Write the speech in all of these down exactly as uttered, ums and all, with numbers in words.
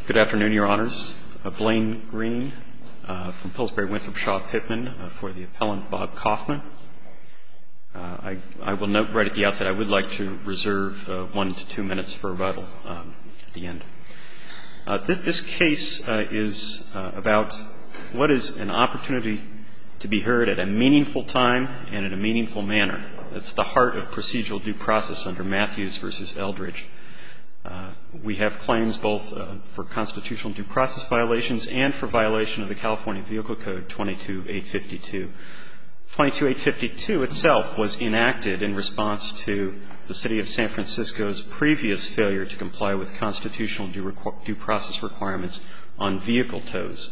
Good afternoon, Your Honors. Uh, Blaine Green uh, from Pillsbury Winthrop Shaw Pittman uh, for the appellant Bob Kaufman. Uh, I, I will note right at the outset I would like to reserve uh, one to two minutes for rebuttal um, at the end. Uh, th- this case uh, is uh, about what is an opportunity to be heard at a meaningful time and in a meaningful manner. That's the heart of procedural due process under Matthews versus Eldridge. Uh, we have claims both uh, for constitutional due process violations and for violation of the California Vehicle Code twenty-two eight fifty-two. twenty-two eight fifty-two itself was enacted in response to the City of San Francisco's previous failure to comply with constitutional due, requ- due process requirements on vehicle tows.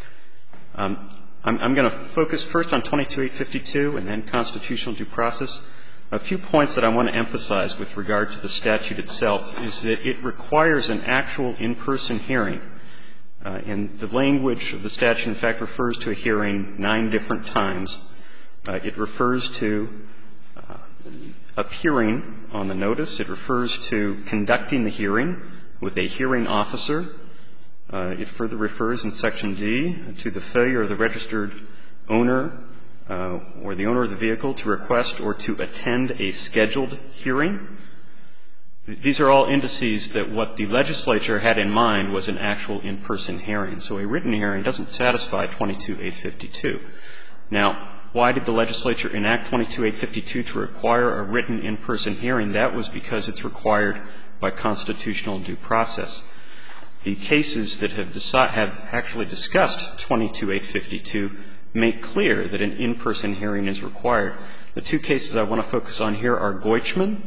Um, I'm, I'm going to focus first on twenty-two eight fifty-two and then constitutional due process. A few points that I want to emphasize with regard to the statute itself is that it requires an actual in-person hearing. Uh, and the language of the statute, in fact, refers to a hearing nine different times. Uh, it refers to uh, appearing on the notice. It refers to conducting the hearing with a hearing officer. Uh, it further refers in Section D to the failure of the registered owner Uh, or the owner of the vehicle to request or to attend a scheduled hearing. These are all indices that what the legislature had in mind was an actual in-person hearing. So a written hearing doesn't satisfy twenty-two eight fifty-two. Now, why did the legislature enact twenty-two eight fifty-two to require a written in-person hearing? That was because it's required by constitutional due process. The cases that have, deci- have actually discussed twenty-two eight fifty-two make clear that an in-person hearing is required. The two cases I want to focus on here are Goichman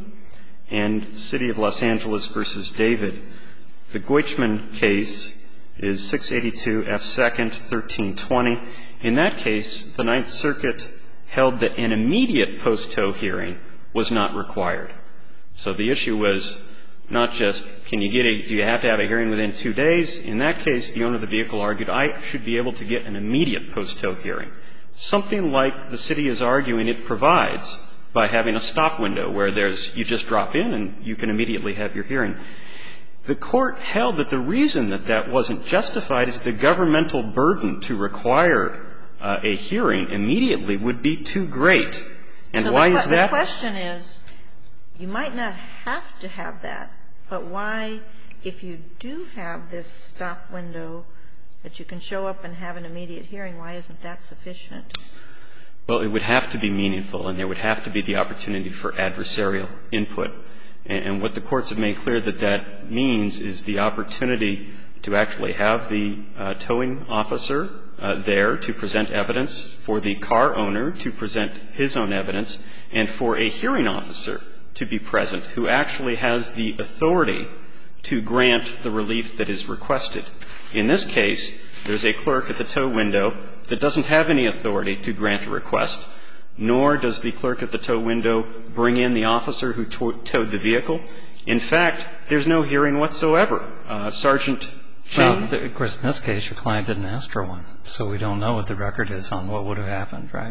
and City of Los Angeles versus David. The Goichman case is six eighty-two F second thirteen twenty. In that case, the Ninth Circuit held that an immediate post-tow hearing was not required. So the issue was not just, can you get a, do you have to have a hearing within two days? In that case, the owner of the vehicle argued, I should be able to get an immediate post-tow hearing. Something like the city is arguing it provides by having a stop window where there's, you just drop in and you can immediately have your hearing. The court held that the reason that that wasn't justified is the governmental burden to require uh, a hearing immediately would be too great. And so why the, is that? The question is, you might not have to have that. But why, if you do have this stop window that you can show up and have an immediate hearing, why isn't that sufficient? Well, it would have to be meaningful, and there would have to be the opportunity for adversarial input. And, and what the courts have made clear that that means is the opportunity to actually have the uh, towing officer uh, there to present evidence, for the car owner to present his own evidence, and for a hearing officer to be present, who actually has the authority to grant the relief that is requested. In this case, there's a clerk at the tow window that doesn't have any authority to grant a request, nor does the clerk at the tow window bring in the officer who tow- towed the vehicle. In fact, there's no hearing whatsoever. Uh, Sergeant Ching. Well, of course, in this case, your client didn't ask for one, so we don't know what the record is on what would have happened, right?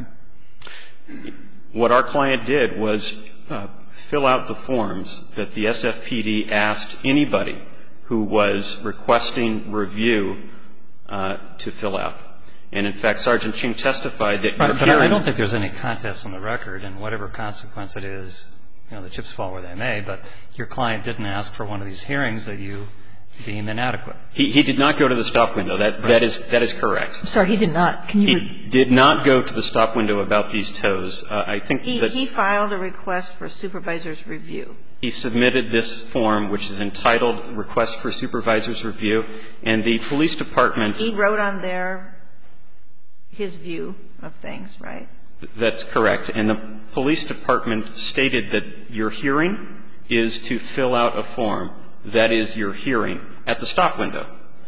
What our client did was uh, fill out the forms that the S F P D asked anybody who was requesting review uh, to fill out. And, in fact, Sergeant Ching testified that right, your but hearing – I don't think there's any contest on the record, and whatever consequence it is, you know, the chips fall where they may, but your client didn't ask for one of these hearings that you deem inadequate. He, he did not go to the stop window. That, right. that, is, that is correct. I'm sorry, he did not. Can you He did not go to the stop window about these tows. Uh, I think he, that he filed a request for supervisor's review. He submitted this form, which is entitled Request for Supervisor's Review, and the police department – He wrote on there his view of things, right? That's correct. And the police department stated that your hearing is to fill out a form. That is your hearing at the stop window.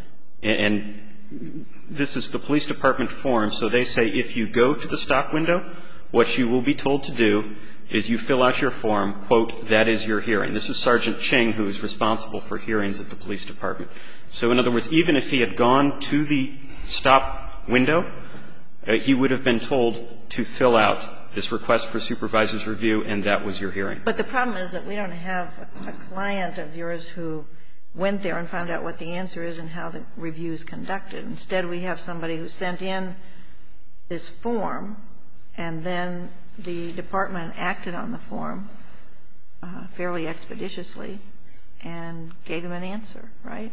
And this is the police department form, so they say if you go to the stop window, what you will be told to do is you fill out your form, quote, that is your hearing. This is Sergeant Ching, who is responsible for hearings at the police department. So, in other words, even if he had gone to the stop window, uh, he would have been told to fill out this request for supervisor's review, and that was your hearing. But the problem is that we don't have a, a client of yours who went there and found out what the answer is and how the review is conducted. Instead, we have somebody who sent in this form, and then the department acted on the form uh, fairly expeditiously and gave him an answer, right?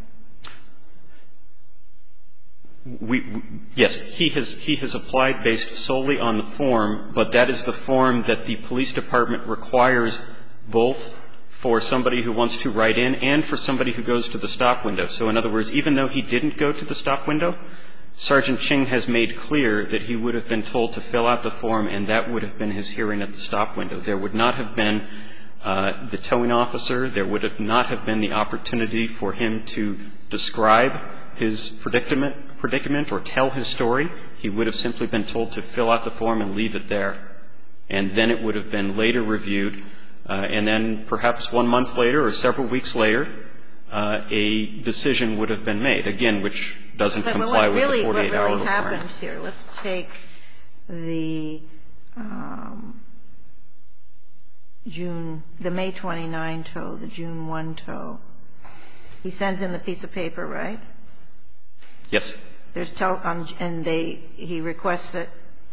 We, we yes, he has he has applied based solely on the form, but that is the form that the police department requires both for somebody who wants to write in and for somebody who goes to the stop window. So in other words, even though he didn't go to the stop window, Sergeant Ching has made clear that he would have been told to fill out the form, and that would have been his hearing at the stop window. There would not have been uh, the towing officer. There would have not have been the opportunity for him to describe his predicament, predicament or tell his story. He would have simply been told to fill out the form and leave it there. And then it would have been later reviewed. Uh, and then perhaps one month later or several weeks later, uh, a decision would have been made, again, which doesn't but comply with really, the forty-eight hour requirement. What really requirement. happened here, let's take the um, June, the May twenty-ninth tow, the June first tow. He sends in the piece of paper, right? Yes. There's tel- um, and they he requests it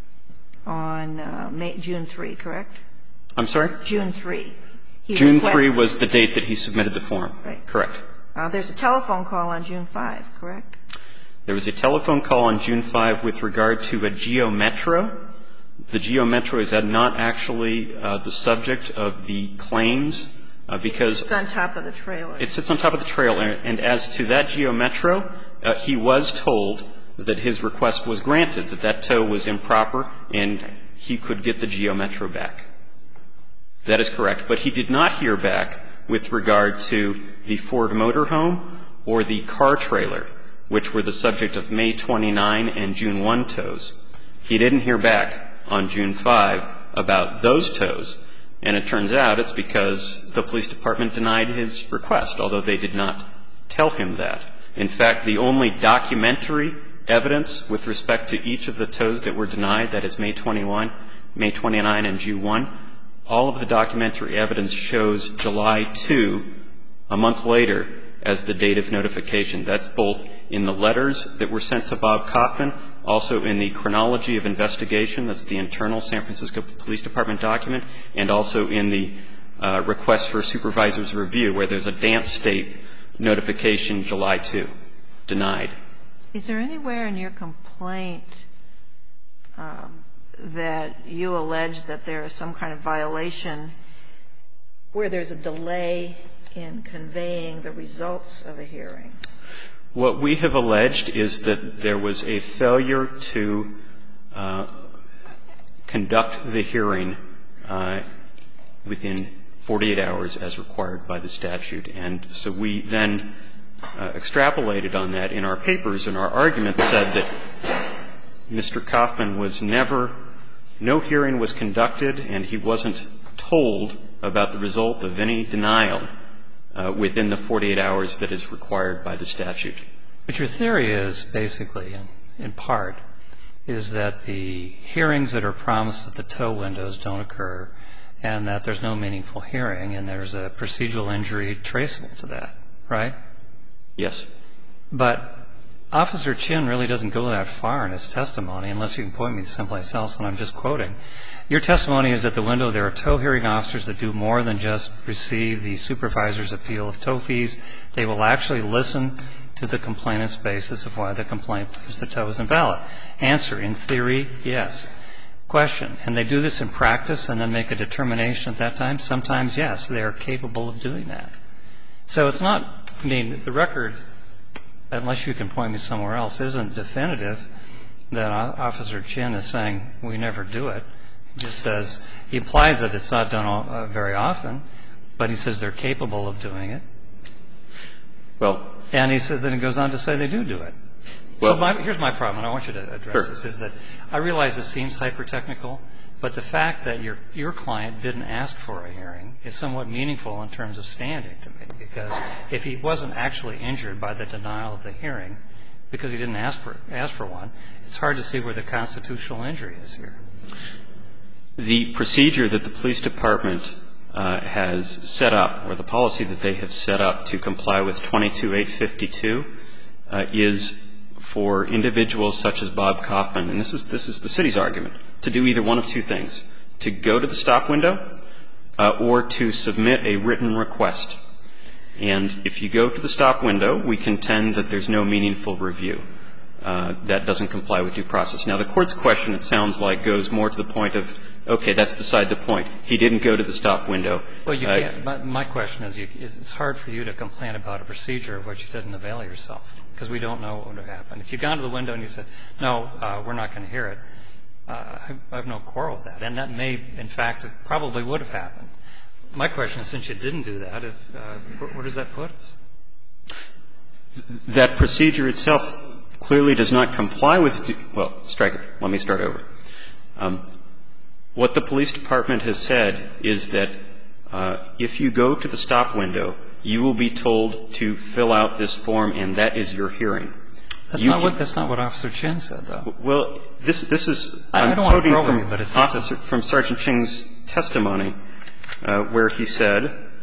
on uh, May, June third, correct? I'm sorry? June third. He June requests- third was the date that he submitted the form. Right. Correct. Uh, there's a telephone call on June fifth, correct? There was a telephone call on June fifth with regard to a Geo Metro. The Geo Metro is not actually uh, the subject of the claims uh, because It's on top of the trailer. it sits on top of the trailer. And as to that Geo Metro, uh, he was told that his request was granted, that that tow was improper and he could get the Geo Metro back. That is correct. But he did not hear back with regard to the Ford motorhome or the car trailer, which were the subject of May twenty-ninth and June first tows. He didn't hear back on June fifth about those tows, and it turns out it's because the police department denied his request, although they did not tell him that. In fact, the only documentary evidence with respect to each of the tows that were denied, that is May twenty-first, May twenty-ninth, and June first, all of the documentary evidence shows July second, a month later, as the date of notification. That's both in the letters that were sent to Bob Kaufman, also in the chronology of investigation, that's the internal San Francisco Police Department document, and also in the uh, request for a supervisor's review, where there's a dance state notification July second, denied. Is there anywhere in your complaint um, that you allege that there is some kind of violation where there's a delay in conveying the results of a hearing? What we have alleged is that there was a failure to uh, conduct the hearing uh, within forty-eight hours as required by the statute. And so we then uh, extrapolated on that in our papers, and our argument said that Mister Kaufman was never – no hearing was conducted, and he wasn't told about the result of any denial Uh, within the forty-eight hours that is required by the statute. But your theory is basically, in, in part, is that the hearings that are promised at the tow windows don't occur and that there's no meaningful hearing and there's a procedural injury traceable to that, right? Yes. But Officer Chin really doesn't go that far in his testimony, unless you can point me to someplace else, and I'm just quoting. Your testimony is at the window there are tow hearing officers that do more than just receive the supervisor's appeal of tow fees. They will actually listen to the complainant's basis of why the complaint believes the tow is invalid. Answer, in theory, yes. Question, and they do this in practice and then make a determination at that time? Sometimes, yes, they are capable of doing that. So it's not, I mean, the record, unless you can point me somewhere else, isn't definitive that Officer Chin is saying we never do it. He just says, he implies that it's not done uh, very often, but he says they're capable of doing it. Well. And he says, then he goes on to say they do do it. Well, so my, here's my problem, and I want you to address sure. this, is that I realize this seems hyper-technical, but the fact that your, your client didn't ask for a hearing is somewhat meaningful in terms of standing to me, because if he wasn't actually injured by the denial of the hearing because he didn't ask for, ask for one, it's hard to see where the constitutional injury is here. The procedure that the police department uh, has set up, or the policy that they have set up to comply with twenty-two eight fifty-two uh, is for individuals such as Bob Kaufman, and this is, this is the city's argument, to do either one of two things, to go to the stop window uh, or to submit a written request. And if you go to the stop window, we contend that there's no meaningful review. Uh, that doesn't comply with due process. Now, the Court's question, it sounds like, goes more to the point of, okay, that's beside the point. He didn't go to the stop window. Well, you uh, can't. My, my question is, you, is, it's hard for you to complain about a procedure of which you didn't avail yourself, because we don't know what would have happened. If you'd gone to the window and you said, no, uh, we're not going to hear it, uh, I, I have no quarrel with that. And that may, in fact, it probably would have happened. My question is, since you didn't do that, if, uh, where, where does that put us? That procedure itself clearly does not comply with – well, strike it. Let me start over. Um, what the police department has said is that uh, if you go to the stop window, you will be told to fill out this form, and that is your hearing. That's, you not, can, what, that's not what Officer Chin said, though. Well, this, this is – I, I'm I don't want to quoting probe from, you, but it's Officer, a, from Sergeant Ching's testimony uh, where he said –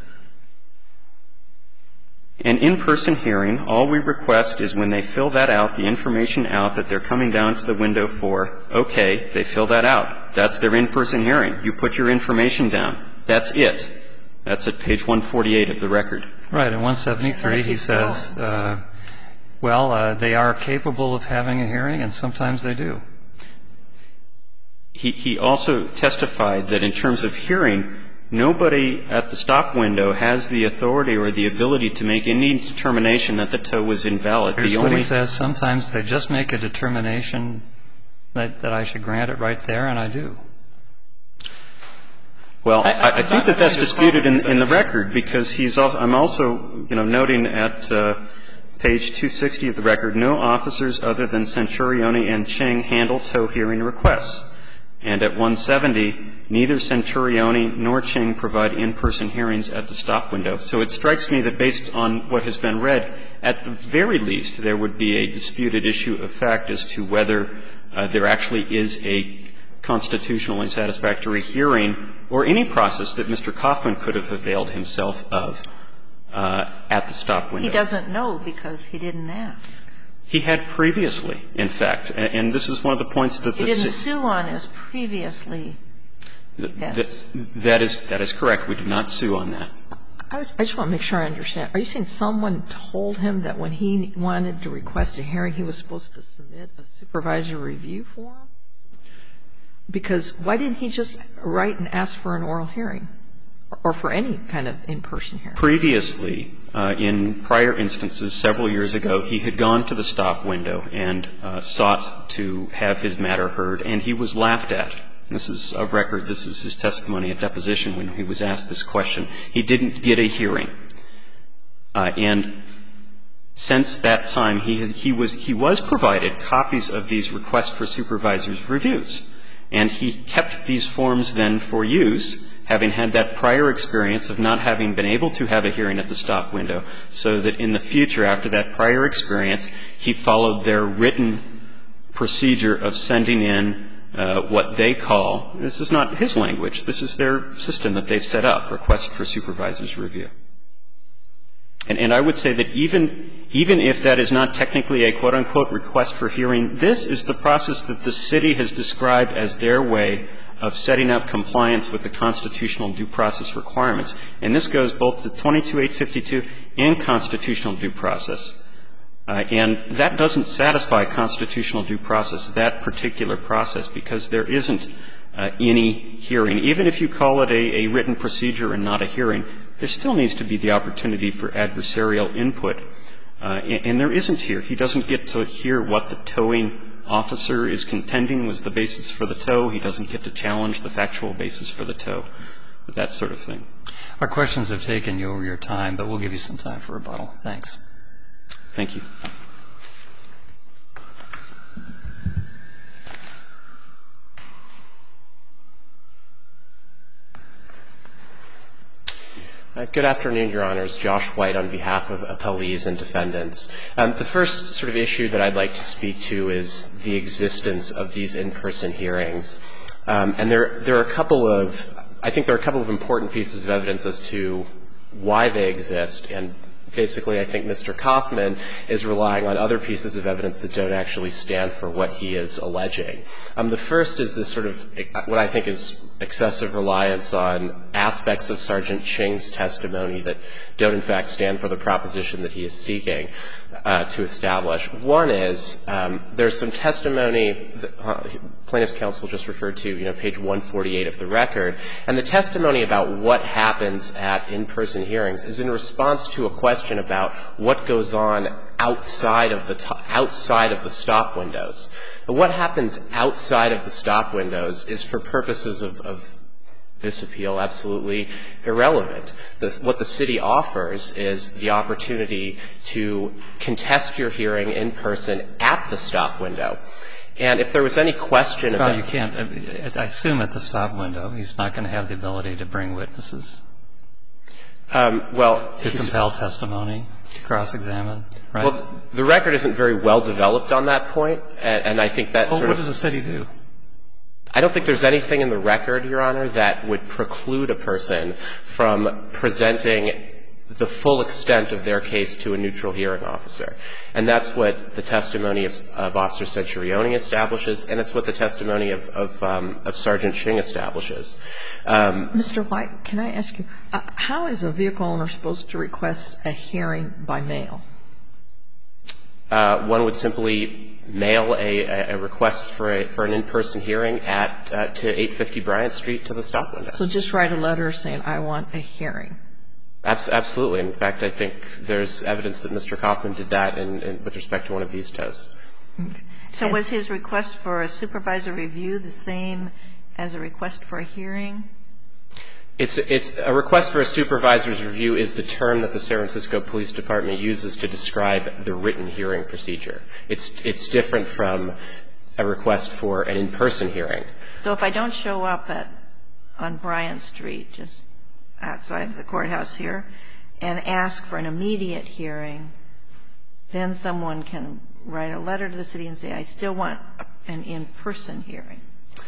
an in-person hearing, all we request is when they fill that out, the information out that they're coming down to the window for, okay, they fill that out. That's their in-person hearing. You put your information down. That's it. That's at page one forty-eight of the record. Right. In one seventy-three, he says, uh, well, uh, they are capable of having a hearing, and sometimes they do. He, he also testified that in terms of hearing, nobody at the stop window has the authority or the ability to make any determination that the tow was invalid. Here's the what only he says. Sometimes they just make a determination that, that I should grant it right there, and I do. Well, I, I, I think that that's disputed in, in the that. record because he's also, I'm also, you know, noting at uh, page two sixty of the record, no officers other than Centurione and Ching handle tow hearing requests. And at one seventy, neither Centurione nor Ching provide in-person hearings at the stop window. So it strikes me that based on what has been read, at the very least, there would be a disputed issue of fact as to whether uh, there actually is a constitutional and satisfactory hearing or any process that Mister Kaufman could have availed himself of uh, at the stop window. He doesn't know because he didn't ask. He had previously, in fact, and this is one of the points that he the didn't sue on his previously. That, that is that is correct. We did not sue on that. I just want to make sure I understand. Are you saying someone told him that when he wanted to request a hearing, he was supposed to submit a supervisory review form? Because why didn't he just write and ask for an oral hearing or for any kind of in-person hearing? Previously, uh, in prior instances several years ago, he had gone to the stop window and uh, sought to have his matter heard, and he was laughed at. This is a record. This is his testimony at deposition when he was asked this question. He didn't get a hearing. Uh, and since that time, he, he, was, he was provided copies of these requests for supervisors' reviews. And he kept these forms then for use, having had that prior experience of not having been able to have a hearing at the stop window, so that in the future, after that prior experience, he followed their written procedure of sending in uh, what they call, this is not his language, this is their system that they've set up, request for supervisor's review. And, and I would say that even, even if that is not technically a quote-unquote request for hearing, this is the process that the city has described as their way of setting up compliance with the constitutional due process requirements. And this goes both to twenty-two eight fifty-two and constitutional due process. Uh, and that doesn't satisfy constitutional due process, that particular process, because there isn't uh, any hearing. Even if you call it a, a written procedure and not a hearing, there still needs to be the opportunity for adversarial input. Uh, and, and there isn't here. He doesn't get to hear what the towing officer is contending was the basis for the tow. He doesn't get to challenge the factual basis for the tow, that sort of thing. Our questions have taken you over your time, but we'll give you some time for rebuttal. Thanks. Thank you. Uh, good afternoon, Your Honors. Josh White on behalf of appellees and defendants. Um, the first sort of issue that I'd like to speak to is the existence of these in-person hearings. Um, and there, there are a couple of I think there are a couple of important pieces of evidence as to why they exist, and basically, I think Mister Kaufman is relying on other pieces of evidence that don't actually stand for what he is alleging. Um, the first is this sort of what I think is excessive reliance on aspects of Sergeant Ching's testimony that don't, in fact, stand for the proposition that he is seeking uh, to establish. One is um, there's some testimony that uh, plaintiff's counsel just referred to, you know, page one forty-eight of the record, and the testimony about what happens at in-person hearings is in response to a question about what goes on outside of the t- outside of the stop windows. But what happens outside of the stop windows is, for purposes of, of this appeal, absolutely irrelevant. This, what the city offers is the opportunity to contest your hearing in person at the stop window. And if there was any question about... Well, you can't. I assume at the stop window he's not going to have the ability to bring witnesses. Um, well, to compel testimony, to cross-examine, right? Well, the record isn't very well developed on that point, and, and I think that well, sort what of... does the city do? I don't think there's anything in the record, Your Honor, that would preclude a person from presenting the full extent of their case to a neutral hearing officer. And that's what the testimony of, of Officer Centurioni establishes, and it's what the testimony of, of, um, of Sergeant Ching establishes. Um, Mister White, can I ask you, uh, how is a vehicle owner supposed to request a hearing by mail? Uh, one would simply mail a, a request for, a, for an in-person hearing at uh, to eight fifty Bryant Street to the stop window. So just write a letter saying, I want a hearing. Absolutely. In fact, I think there's evidence that Mister Kaufman did that in, in, with respect to one of these tows. So was his request for a supervisor review the same as a request for a hearing? It's, it's a request for a supervisor's review is the term that the San Francisco Police Department uses to describe the written hearing procedure. It's, it's different from a request for an in-person hearing. So if I don't show up at, on Bryant Street, just outside of the courthouse here, and ask for an immediate hearing, then someone can write a letter to the city and say, I still want an in-person hearing.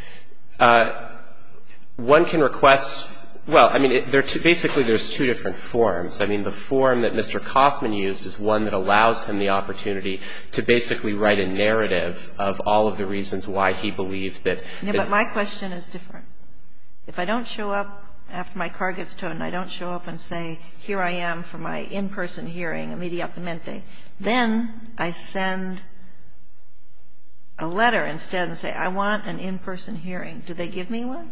Uh, one can request, well, I mean, it, there two, basically there's two different forms. I mean, the form that Mister Kaufman used is one that allows him the opportunity to basically write a narrative of all of the reasons why he believed that. Yeah, that but my question is different. If I don't show up after my car gets towed and I don't show up and say, here I am for my in-person hearing, immediatamente, then I send a letter instead and say, I want an in-person hearing. Do they give me one?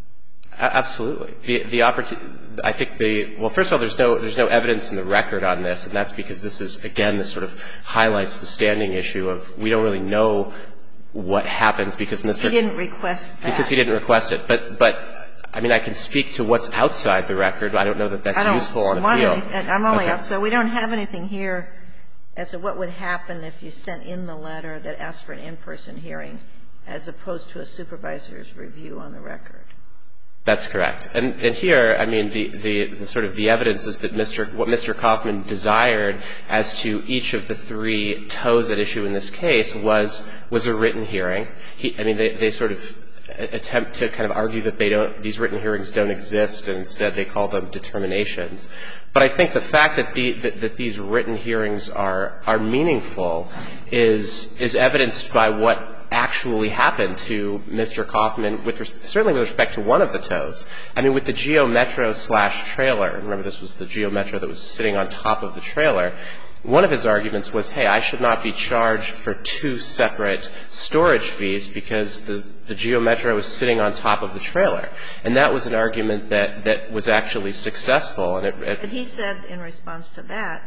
Absolutely. The, the opportunity, I think the, well, first of all, there's no, there's no evidence in the record on this, and that's because this is, again, this sort of highlights the standing issue of we don't really know what happens because Mister He didn't request that. Because he didn't request it. But, but, I mean, I can speak to what's outside the record. I don't know that that's useful on appeal. Any, I'm only okay. out. So we don't have anything here as to what would happen if you sent in the letter that asked for an in-person hearing as opposed to a supervisor's review on the record. That's correct. And, and here, I mean, the, the, the sort of the evidence is that Mister what Mister Kaufman desired as to each of the three tows at issue in this case was, was a written hearing. He, I mean, they, they sort of attempt to kind of argue that they don't, these written hearings don't exist, and instead they call them determinations. But I think the fact that the, that, that these written hearings are, are meaningful is, is evidenced by what actually happened to Mister Kaufman, with certainly with respect to one of the tows. I mean, with the Geo Metro slash trailer, remember this was the Geo Metro that was sitting on top of the trailer, one of his arguments was, hey, I should not be charged for two separate storage fees because the, the Geo Metro was sitting on top of the trailer. And that was an argument that, that was actually successful. And it, it But he said in response to that,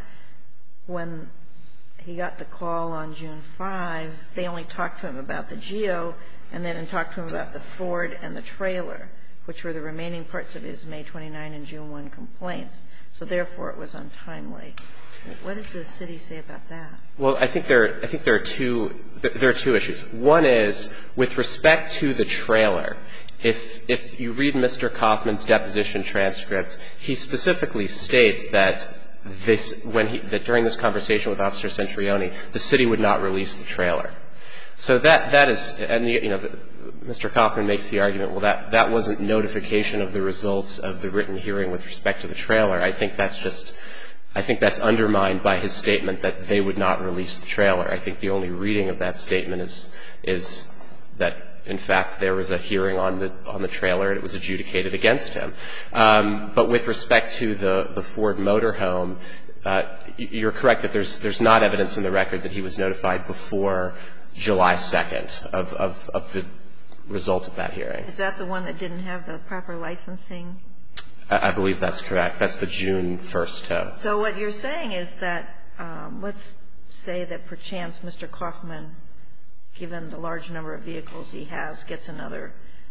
when he got the call on June fifth, they only talked to him about the Geo and then talked to him about the Ford and the trailer, which were the remaining parts of his May twenty-ninth and June first complaints. So therefore, it was untimely. What does the city say about that? Well, I think there, I think there are two, there are two issues. One is, with respect to the trailer, if, if you read Mister Kaufman's deposition transcript, he specifically states that this, when he, that during this conversation with Officer Centurioni, the city would not release the trailer. So that that is, and the, you know, the, Mister Kaufman makes the argument, well, that that wasn't notification of the results of the written hearing with respect to the trailer. I think that's just, I think that's undermined by his statement that they would not release the trailer. I think the only reading of that statement is is that, in fact, there was a hearing on the on the trailer and it was adjudicated against him. Um, but with respect to the the Ford motorhome, uh, you're correct that there's there's not evidence in the record that he was notified before July second of, of, of the result of that hearing. Is that the one that didn't have the proper licensing? I, I believe that's correct. That's the June first tow. So what you're saying is that, um, let's say that perchance Mister Kaufman, given the large number of vehicles he has, gets another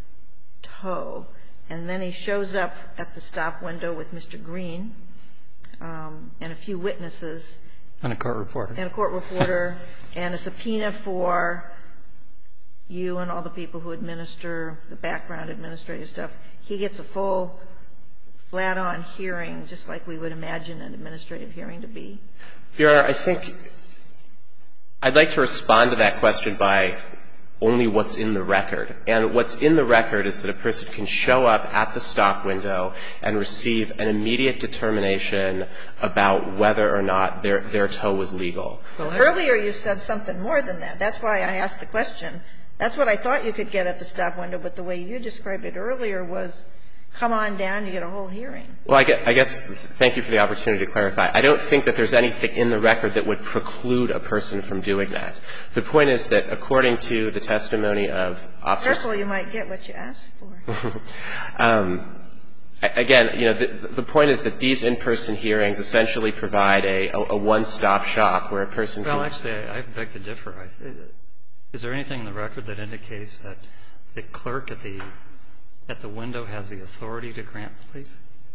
tow, and then he shows up at the stop window with Mister Green um, and a few witnesses. And a court reporter. And a court reporter, and a subpoena for you and all the people who administer the background administrative stuff. He gets a full, flat-on hearing, just like we would imagine an administrative hearing to be. Your Honor, I think I'd like to respond to that question by only what's in the record. And what's in the record is that a person can show up at the stop window and receive an immediate determination about whether or not their, their tow was legal. Earlier you said something more than that. That's why I asked the question. That's what I thought you could get at the stop window, but the way you described it earlier was come on down, you get a whole hearing. Well, I guess, I guess thank you for the opportunity to clarify. I don't think that there's anything in the record that would preclude a person from doing that. The point is that according to the testimony of officers. Careful, you might get what you asked for. um, again, you know, the, the point is that these in-person hearings essentially provide a, a, a one-stop shop where a person well, can. Well, actually, I, I beg to differ. I th- is there anything in the record that indicates that the clerk at the at the window has the authority to grant relief?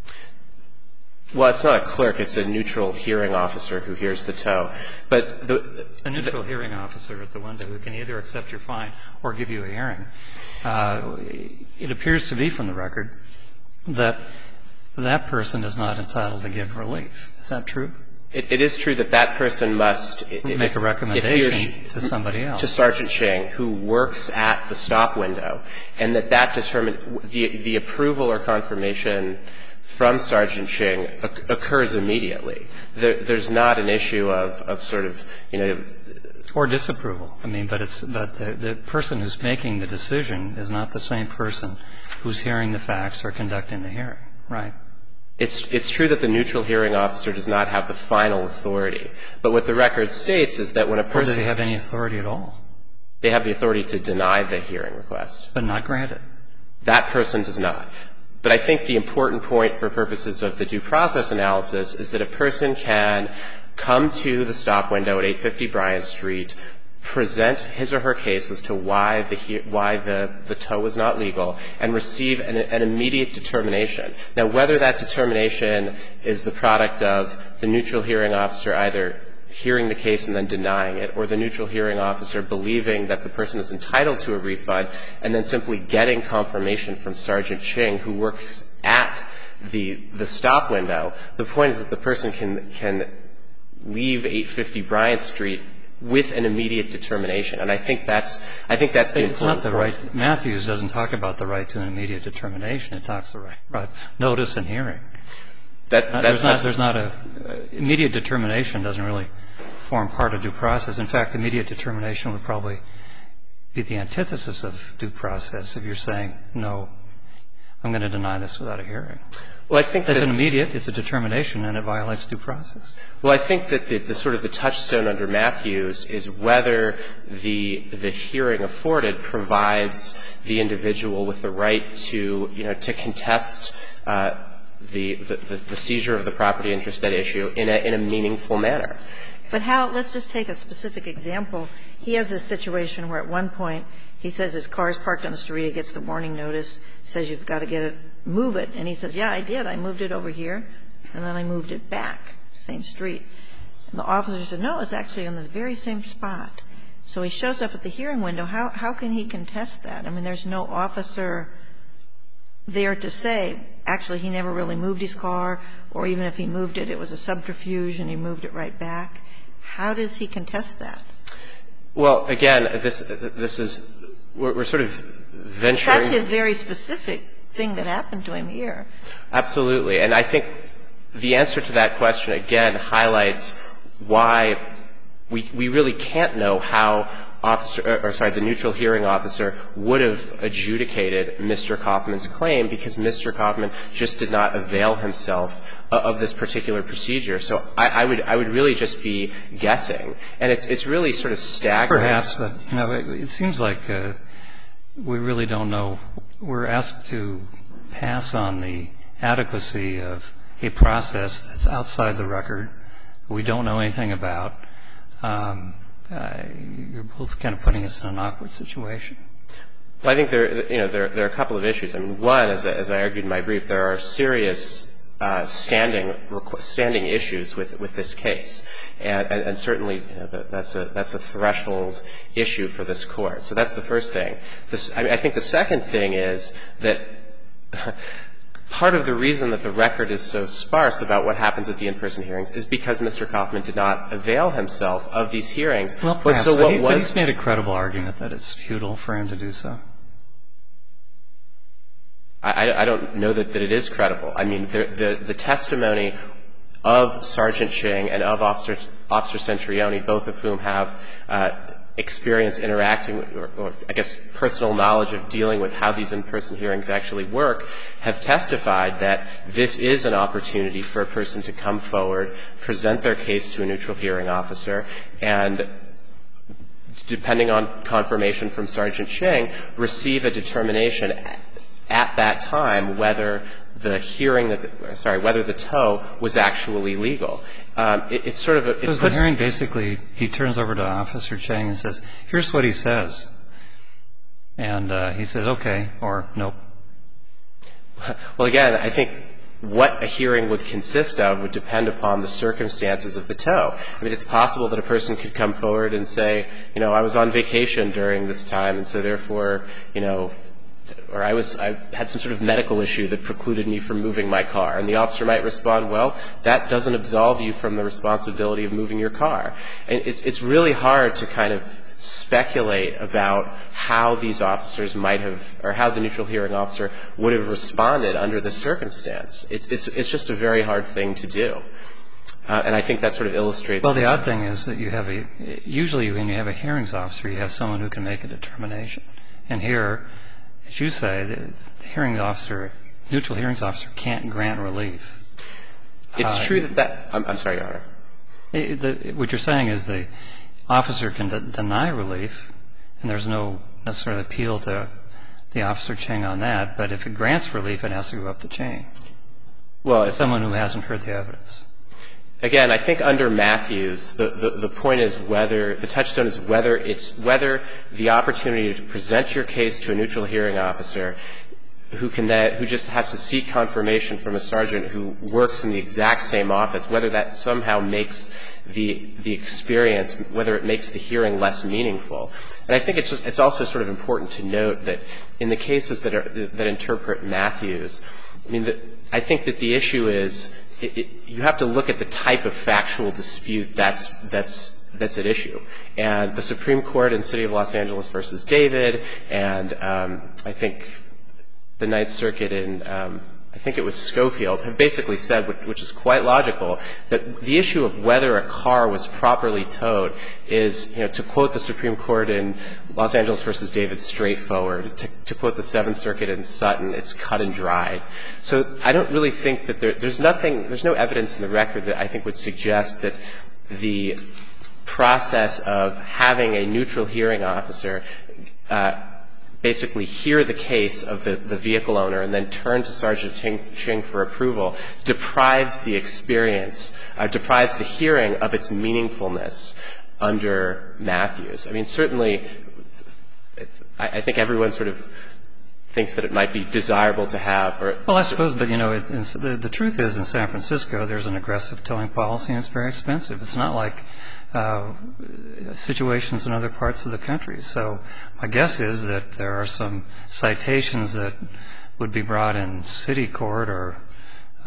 Well, it's not a clerk. It's a neutral hearing officer who hears the tow. But the, a neutral the, hearing officer at the window who can either accept your fine or give you a hearing. Uh, it appears to be from the record that that person is not entitled to give relief. Is that true? It, it is true that that person must make if, a recommendation if to somebody else. To Sergeant Ching, who works at the stop window, and that that determine the, the approval or confirmation from Sergeant Ching occurs immediately. There, there's not an issue of, of sort of, you know. Or disapproval. I mean, but it's, but the, the person who's making the decision is not the same person who's hearing the facts or conducting the hearing, right? It's, it's true that the neutral hearing officer does not have the final authority. But what the record states is that when a person. Or do they have any authority at all? They have the authority to deny the hearing request. But not grant it. That person does not. But I think the important point for purposes of the due process analysis is that a person can come to the stop window at eight fifty Bryant Street, present his or her case as to why the why the, the tow was not legal, and receive an, an immediate determination. Now, whether that determination is the product of the neutral hearing officer either hearing the case and then denying it, or the neutral hearing officer believing that the person is entitled to a refund and then simply getting confirmation from Sergeant Ching, who works at the the stop window, the point is that the person can can leave eight fifty Bryant Street with an immediate determination. And I think that's I think that's the important point. It's not the right. Matthews doesn't talk about the right to an immediate determination. It talks the right, right notice and hearing. That, uh, that's there's not there's not a uh, immediate determination doesn't really form part of due process. In fact, immediate determination would probably be the antithesis of due process if you're saying, no, I'm going to deny this without a hearing. Well, I think it's an immediate, it's a determination, and it violates due process. Well, I think that the, the sort of the touchstone under Matthews is whether the the hearing afforded provides the individual with the right to, you know, to contest uh, the, the the seizure of the property interest at issue in a in a meaningful manner. But how? Let's just take a specific example. He has a situation where at one point he says his car is parked on the street. He gets the warning notice. He says you've got to get it, move it. And he says, yeah, I did. I moved it over here, and then I moved it back, same street. And the officer said, no, it's actually on the very same spot. So he shows up at the hearing window. How how can he contest that? I mean, there's no officer there to say, actually, he never really moved his car, or even if he moved it, it was a subterfuge and he moved it right back. How does he contest that? Well, again, this this is we're, we're sort of venturing. That's his very specific thing that happened to him here. Absolutely. And I think the answer to that question, again, highlights why we we really can't know how officer or sorry, the neutral hearing officer would have adjudicated Mister Kaufman's claim, because Mister Kaufman just did not avail himself of this particular procedure. So I, I would I would really just be guessing, and it's it's really sort of staggering. Perhaps, but you know, it, it seems like uh, we really don't know. We're asked to pass on the adequacy of a process that's outside the record, we don't know anything about. Um, uh, you're both kind of putting us in an awkward situation. Well, I think there, you know, there, there are a couple of issues. I mean, one, as, as I argued in my brief, there are serious uh, standing standing issues with, with this case, and, and, and certainly, you know, the, that's a that's a threshold issue for this court. So that's the first thing. This, I, mean, I think the second thing is that part of the reason that the record is so sparse about what happens at the in-person hearings is because Mister Kaufman did not avail himself of these hearings. Well, perhaps, but, so but, what he, was, but he's made a credible argument that it's futile for him to do so. I, I don't know that, that it is credible. I mean, the, the, the testimony of Sergeant Ching and of Officer, Officer Centrioni, both of whom have uh, experience interacting, or, or I guess personal knowledge of dealing with how these in-person hearings actually work, have testified that this is an opportunity for a person to come forward, present their case to a neutral hearing officer, and depending on confirmation from Sergeant Ching, receive a determination at that time whether the hearing that the, sorry whether the tow was actually legal. Um, it, it's sort of a. So is the hearing basically he turns over to Officer Ching and says, "Here's what he says," and uh, he says, "Okay," or "Nope." Well, again, I think what a hearing would consist of would depend upon the circumstances of the tow. I mean, it's possible that a person could come forward and say, you know, I was on vacation during this time, and so therefore, you know, or I was, I had some sort of medical issue that precluded me from moving my car. And the officer might respond, well, that doesn't absolve you from the responsibility of moving your car. And it's, it's really hard to kind of speculate about how these officers might have, or how the neutral hearing officer would have responded under this circumstance. It's, it's, it's just a very hard thing to do. Uh, and I think that sort of illustrates. Well, the odd thing is that you have a, usually when you have a hearings officer, you have someone who can make a determination. And here, as you say, the hearing officer, neutral hearings officer can't grant relief. It's uh, true that that, I'm, I'm sorry, Your Honor. It, the, what you're saying is the officer can de- deny relief, and there's no necessarily appeal to the Officer Ching on that, but if it grants relief, it has to go up the chain. Well, if someone who hasn't heard the evidence. Again, I think under Matthews, the, the, the point is whether, the touchstone is whether it's, whether the opportunity to present your case to a neutral hearing officer who can that, who just has to seek confirmation from a sergeant who works in the exact same office, whether that somehow makes the, the experience, whether it makes the hearing less meaningful. And I think it's just, it's also sort of important to note that in the cases that are, that interpret Matthews, I mean, the, I think that the issue is, It, it, you have to look at the type of factual dispute that's that's that's at issue. And the Supreme Court in City of Los Angeles versus David, and um, I think the Ninth Circuit in um, I think it was Schofield, have basically said, which is quite logical, that the issue of whether a car was properly towed is, you know, to quote the Supreme Court in Los Angeles versus David, straightforward. To, to quote the Seventh Circuit in Sutton, it's cut and dried. So I don't really think that there, there's nothing, there's no evidence in the record that I think would suggest that the process of having a neutral hearing officer uh, basically hear the case of the, the vehicle owner and then turn to Sergeant Ching, Ching for approval deprives the experience, uh, deprives the hearing of its meaningfulness under Matthews. I mean, certainly, it's, I, I think everyone sort of thinks that it might be desirable to have. Or well, I suppose, but, you know, it, it's, the, the truth is in San Francisco there's an aggressive towing policy and it's very expensive. It's not like Uh, situations in other parts of the country. So my guess is that there are some citations that would be brought in city court or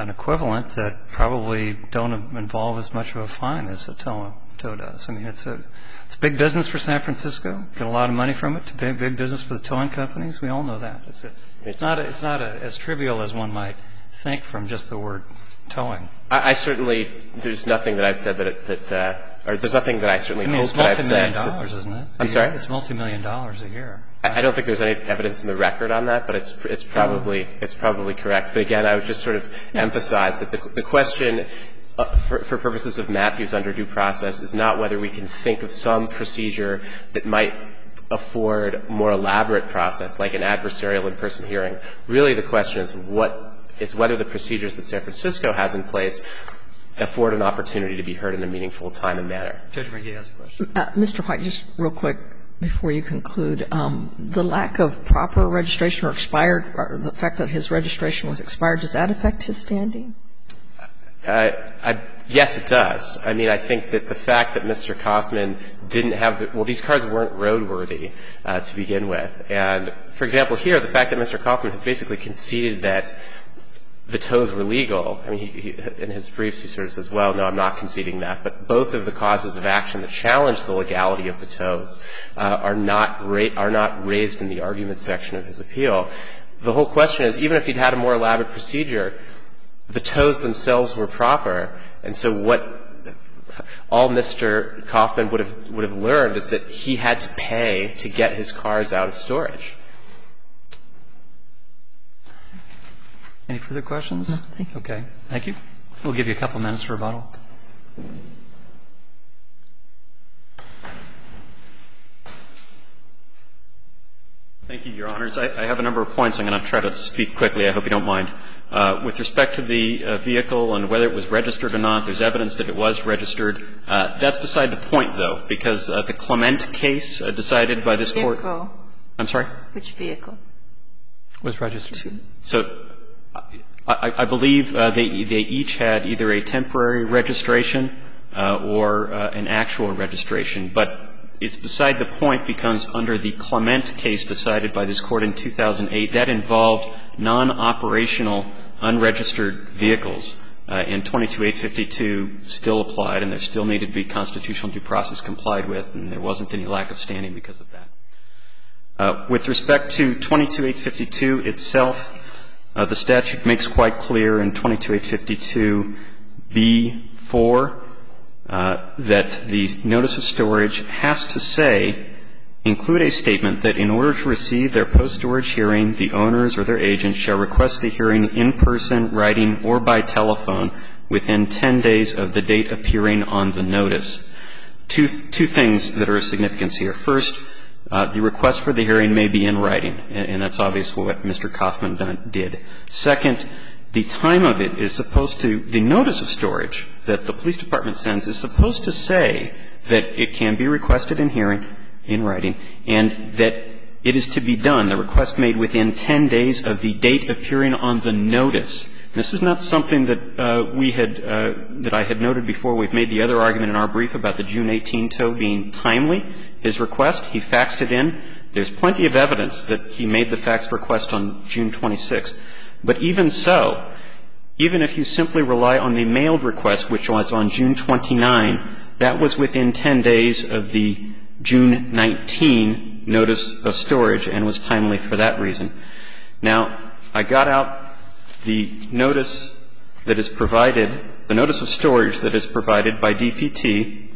an equivalent that probably don't involve as much of a fine as a tow, tow does. I mean, it's a it's big business for San Francisco. Get a lot of money from it. It's big, big business for the towing companies. We all know that. It's a, it's not a, it's not a, as trivial as one might think from just the word towing. I, I certainly there's nothing that I've said that it, that uh, or there's nothing that I certainly I mean, hope it's that I've said. multi-million dollars, isn't it? I'm sorry? It's multi-million dollars a year. I, I don't think there's any evidence in the record on that, but it's it's probably it's probably correct. But again, I would just sort of Yeah. emphasize that the the question uh, for, for purposes of Matthews under due process is not whether we can think of some procedure that might afford more elaborate process, like an adversarial in-person hearing. Really, the question is what is whether the procedures that San Francisco has in place afford an opportunity to be heard in a meaningful time and manner. Judge McGee has a question. Uh, Mister White, just real quick before you conclude, um, the lack of proper registration or expired, or the fact that his registration was expired, does that affect his standing? Uh, I, yes, it does. I mean, I think that the fact that Mister Kaufman didn't have the – well, these cars weren't roadworthy uh, to begin with. And, for example, here, the fact that Mister Kaufman has basically conceded that the tows were legal. I mean, he, he, in his briefs, he sort of says, well, no, I'm not conceding that. But both of the causes of action that challenge the legality of the tows uh, are not ra- are not raised in the argument section of his appeal. The whole question is, even if he'd had a more elaborate procedure, the tows themselves were proper. And so what all Mister Kaufman would have would have learned is that he had to pay to get his cars out of storage. Any further questions? No, thank you. Okay. Thank you. We'll give you a couple minutes for rebuttal. Thank you, Your Honors. I, I have a number of points. I'm going to try to speak quickly. I hope you don't mind. Uh, with respect to the uh, vehicle and whether it was registered or not, there's evidence that it was registered. Uh, that's beside the point, though, because uh, the Clement case uh, decided by this Court. Vehicle. I'm sorry? Which vehicle? Was registered. So I, I believe uh, they, they each had either a temporary registration uh, or uh, an actual registration. But it's beside the point because under the Clement case decided by this Court in two thousand eight, that involved non-operational, unregistered vehicles. Uh, and twenty-two eight fifty-two still applied, and there still needed to be constitutional due process complied with, and there wasn't any lack of standing because of that. Uh, with respect to twenty-two eight fifty-two itself, uh, the statute makes quite clear in twenty-two eight fifty-two B four uh, that the notice of storage has to say, include a statement that in order to receive their post-storage hearing, the owners or their agents shall request the hearing in person, writing, or by telephone within ten days of the date appearing on the notice. Two, two things that are of significance here. First, Uh, the request for the hearing may be in writing, and, and that's obviously what Mister Kaufman done, did. Second, the time of it is supposed to – the notice of storage that the police department sends is supposed to say that it can be requested in hearing, in writing, and that it is to be done, the request made within ten days of the date appearing on the notice. This is not something that uh, we had uh, – that I had noted before. We've made the other argument in our brief about the June eighteenth tow being timely. His request, he faxed it in. There's plenty of evidence that he made the fax request on June twenty-sixth. But even so, even if you simply rely on the mailed request, which was on June twenty-ninth, that was within ten days of the June nineteenth notice of storage and was timely for that reason. Now, I got out the notice that is provided, the notice of storage that is provided by D P T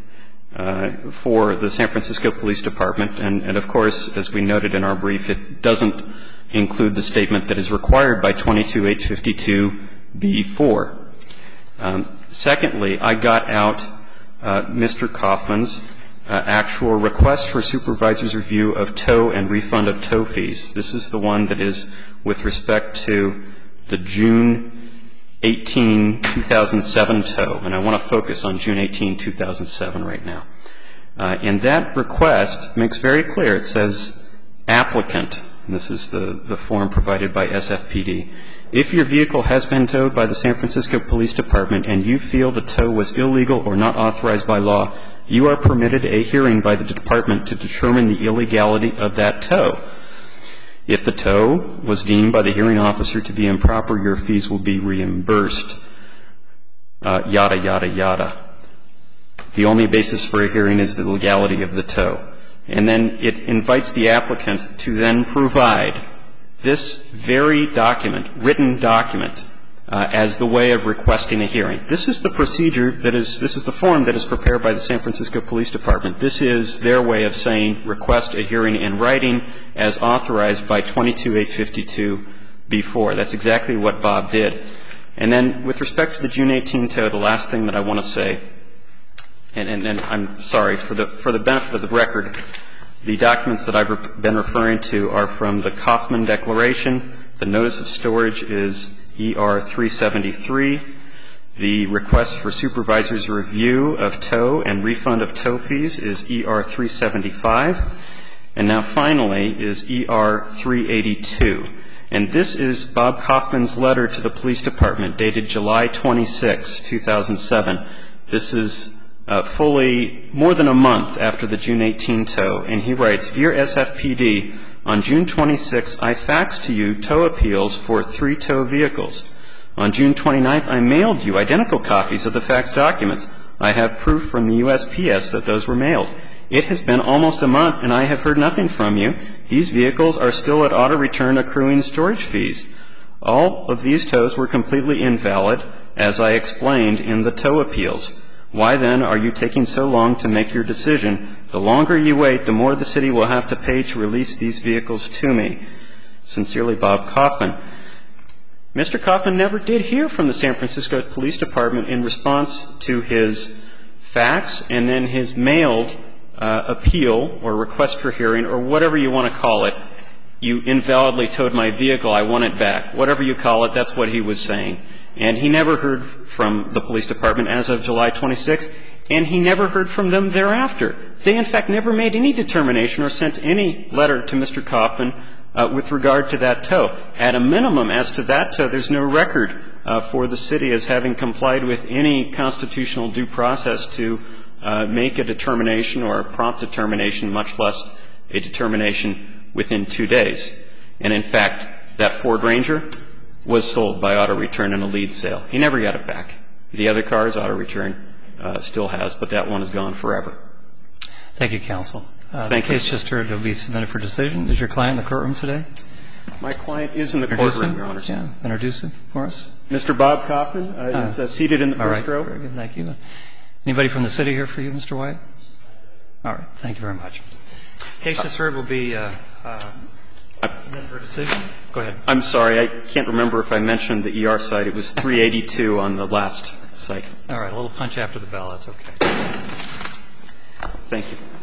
uh, for the San Francisco Police Department. And, and, of course, as we noted in our brief, it doesn't include the statement that is required by twenty-two eight fifty-two B four. Um, secondly, I got out uh, Mister Kaufman's uh, actual request for supervisor's review of tow and refund of tow fees. This is the one that is with respect to the June eighteenth, two thousand seven tow, and I want to focus on June eighteenth, two thousand seven right now. Uh, and that request makes very clear, it says, applicant, and this is the, the form provided by S F P D, if your vehicle has been towed by the San Francisco Police Department and you feel the tow was illegal or not authorized by law, you are permitted a hearing by the department to determine the illegality of that tow. If the tow was deemed by the hearing officer to be improper, your fees will be reimbursed, uh, yada, yada, yada. The only basis for a hearing is the legality of the tow. And then it invites the applicant to then provide this very document, written document, uh, as the way of requesting a hearing. This is the procedure that is, this is the form that is prepared by the San Francisco Police Department. This is their way of saying request a hearing in writing as authorized by twenty-two eight fifty-two B four. That's exactly what Bob did. And then with respect to the June eighteenth tow, the last thing that I want to say, and, and, and I'm sorry, for the, for the benefit of the record, the documents that I've re- been referring to are from the Kaufman Declaration. The notice of storage is E R three seventy-three. The request for supervisor's review of tow and refund of tow fees is E R three seventy-five. And now finally is E R three eighty-two. And this is Bob Kaufman's letter to the police department dated July twenty-sixth, two thousand seven. This is Uh, fully more than a month after the June eighteenth tow, and he writes, Dear S F P D, on June twenty-sixth, I faxed to you tow appeals for three tow vehicles. On June twenty-ninth, I mailed you identical copies of the fax documents. I have proof from the U S P S that those were mailed. It has been almost a month, and I have heard nothing from you. These vehicles are still at auto return accruing storage fees. All of these tows were completely invalid, as I explained in the tow appeals. Why, then, are you taking so long to make your decision? The longer you wait, the more the city will have to pay to release these vehicles to me. Sincerely, Bob Kaufman. Mister Kaufman never did hear from the San Francisco Police Department in response to his fax and then his mailed uh, appeal or request for hearing or whatever you want to call it. You invalidly towed my vehicle. I want it back. Whatever you call it, that's what he was saying. And he never heard from the police department as of July twenty-sixth, and he never heard from them thereafter. They, in fact, never made any determination or sent any letter to Mister Kaufman uh, with regard to that tow. At a minimum, as to that tow, there's no record uh, for the city as having complied with any constitutional due process to uh, make a determination or a prompt determination, much less a determination within two days. And, in fact, that Ford Ranger was sold by auto return in a lead sale. He never got it back. The other cars, auto return uh, still has, but that one is gone forever. Thank you, counsel. Uh, Thank the you. case just heard will be submitted for decision. Is your client in the courtroom today? My client is in the Introduce courtroom, him. Your Honors. Yeah, introduce him for us. Mister Bob Kaufman uh, is uh, seated in the All first right. row. Very good. Thank you. Anybody from the city here for you, Mister White? All right. Thank you very much. Case just heard will be uh, uh, submitted for decision. Go ahead. I'm sorry. I can't remember if I mentioned the E R site. It was three eighty-two on the last site. All right. A little punch after the bell. That's okay. Thank you.